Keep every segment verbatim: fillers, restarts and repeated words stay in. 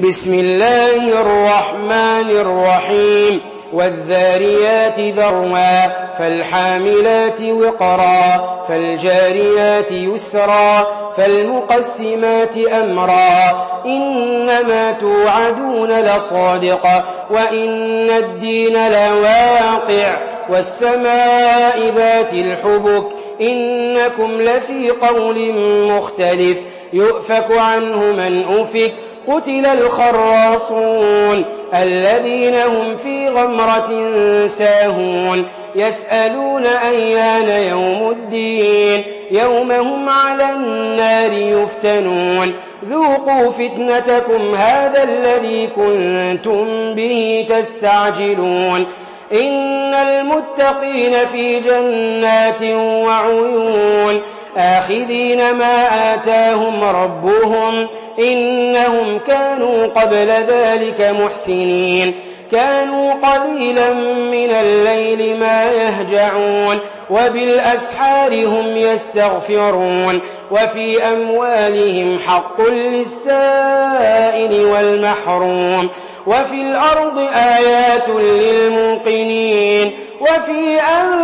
بسم الله الرحمن الرحيم والذاريات ذروا فالحاملات وقرا فالجاريات يسرا فالمقسمات أمرا إنما توعدون لصادق وإن الدين لواقع والسماء ذات الحبك إنكم لفي قول مختلف يؤفك عنه من أفك قتل الخراصون الذين هم في غمرة ساهون يسألون أيان يوم الدين يوم هم على النار يفتنون ذوقوا فتنتكم هذا الذي كنتم به تستعجلون إن المتقين في جنات وعيون آخذين ما آتاهم ربهم إنهم كانوا قبل ذلك محسنين كانوا قليلا من الليل ما يهجعون وبالأسحار هم يستغفرون وفي أموالهم حق للسائل والمحروم وفي الأرض آيات للموقنين وفي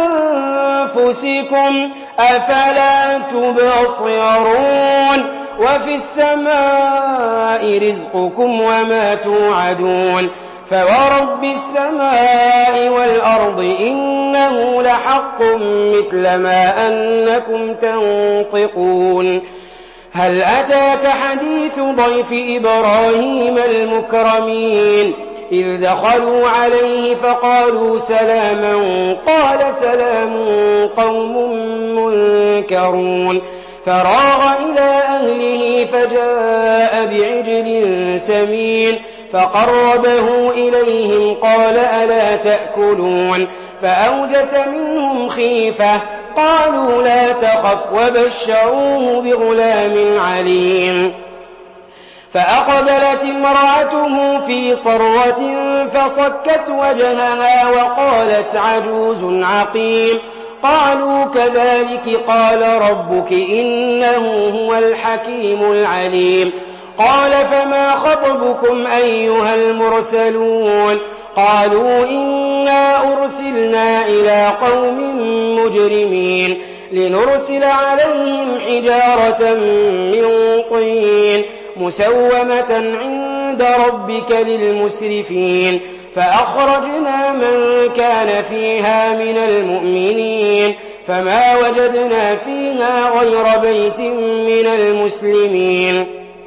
أنفسكم أفلا تبصرون وفي السماء رزقكم وما توعدون فورب السماء والأرض إنه لحق مثل ما أنكم تنطقون هل أتاك حديث ضيف إبراهيم المكرمين إذ دخلوا عليه فقالوا سلاما قال سلام قوم منكرون فراغ إلى أهله فجاء بعجل سمين فقربه إليهم قال ألا تأكلون فأوجس منهم خيفة قالوا لا تخف وبشروه بغلام عليم فأقبلت امرأته في صرة فصكت وجهها وقالت عجوز عقيم قالوا كذلك قال ربك إنه هو الحكيم العليم قال فما خطبكم أيها المرسلون قالوا إنا أرسلنا إلى قوم مجرمين لنرسل عليهم حجارة من طين مسومة عند ربك للمسرفين فأخرجنا من كان فيها من المؤمنين فما وجدنا فيها غير بيت من المسلمين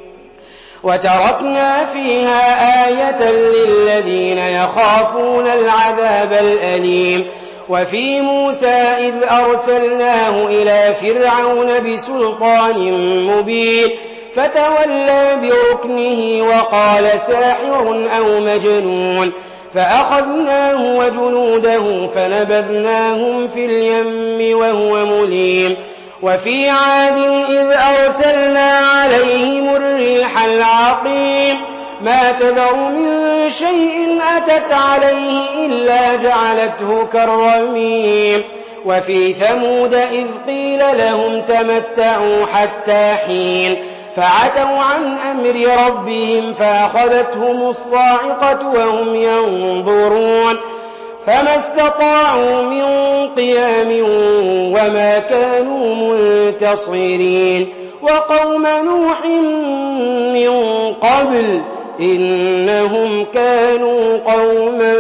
وتركنا فيها آية للذين يخافون العذاب الأليم وفي موسى إذ أرسلناه إلى فرعون بسلطان مبين فتولى بركنه وقال ساحر أو مجنون فأخذناه وجنوده فنبذناهم في اليم وهو مليم وفي عاد إذ أرسلنا عليهم الريح العقيم ما تذر من شيء أتت عليه إلا جعلته كالرميم وفي ثمود إذ قيل لهم تمتعوا حتى حين فعتوا عن أمر ربهم فأخذتهم الصاعقة وهم ينظرون فما استطاعوا من قيام وما كانوا منتصرين وقوم نوح من قبل إنهم كانوا قوما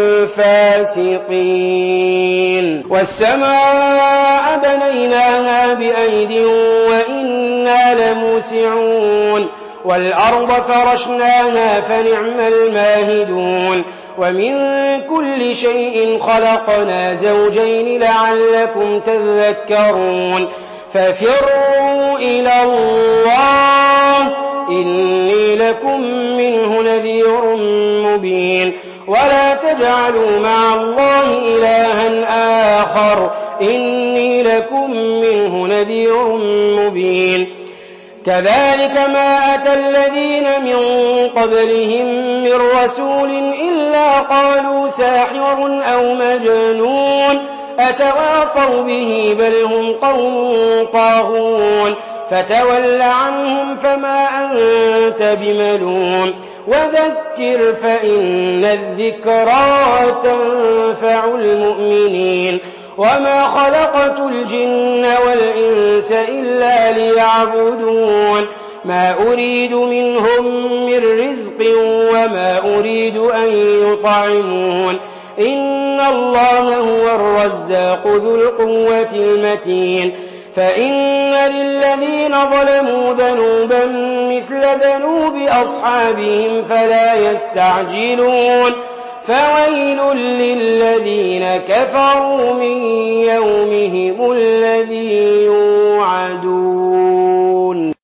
فاسقين والسماء بنيناها بأيد وإنا لموسعون والأرض فرشناها فنعم الماهدون ومن كل شيء خلقنا زوجين لعلكم تذكرون ففروا إلى الله إني لكم منه نذير مبين ولا تجعلوا مع الله إلها آخر إني لكم منه نذير مبين كذلك ما أتى الذين من قبلهم من رسول إلا قالوا ساحر أو مجنون أتواصوا به بل هم قوم طاغون فتول عنهم فما أنت بملوم وذكر فإن الذكرى تنفع المؤمنين وما خلقت الجن والإنس إلا ليعبدون ما أريد منهم من رزق وما أريد أن يطعمون إن الله هو الرزاق ذو القوة المتين فإن للذين ظلموا ذنوبا مثل ذنوب أصحابهم فلا يستعجلون فويل للذين كفروا من يومهم الذي يوعدون